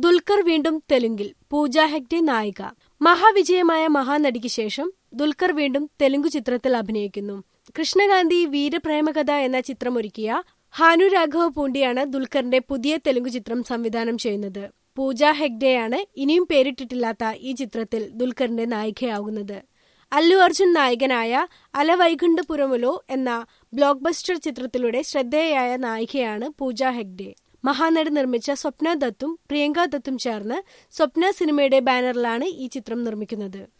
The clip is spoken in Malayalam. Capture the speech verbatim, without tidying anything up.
ദുൽഖർ വീണ്ടും തെലുങ്കിൽ. പൂജ ഹെഗ്ഡെ നായിക. മഹാവിജയമായ മഹാനടിക്ക് ശേഷം ദുൽഖർ വീണ്ടും തെലുങ്കു ചിത്രത്തിൽ അഭിനയിക്കുന്നു. കൃഷ്ണകാന്തി വീരപ്രേമകഥ എന്ന ചിത്രമൊരുക്കിയ ഹാനു രാഘവ പൂണ്ടിയാണ് ദുൽഖറിന്റെ പുതിയ തെലുങ്കു ചിത്രം സംവിധാനം ചെയ്യുന്നത്. പൂജ ഹെഗ്ഡെയാണ് ഇനിയും പേരിട്ടിട്ടില്ലാത്ത ഈ ചിത്രത്തിൽ ദുൽഖറിന്റെ നായികയാകുന്നത്. അല്ലു അർജുൻ നായകനായ അലവൈകുണ്ഠപുരമുലോ എന്ന ബ്ലോക്ക് ബസ്റ്റർ ചിത്രത്തിലൂടെ ശ്രദ്ധേയയായ നായികയാണ് പൂജ ഹെഗ്ഡെ. മഹാനടി നിർമ്മിച്ച സ്വപ്ന ദത്തും പ്രിയങ്ക ദത്തും ചേർന്ന് സ്വപ്ന സിനിമയുടെ ബാനറിലാണ് ഈ ചിത്രം നിർമ്മിക്കുന്നത്.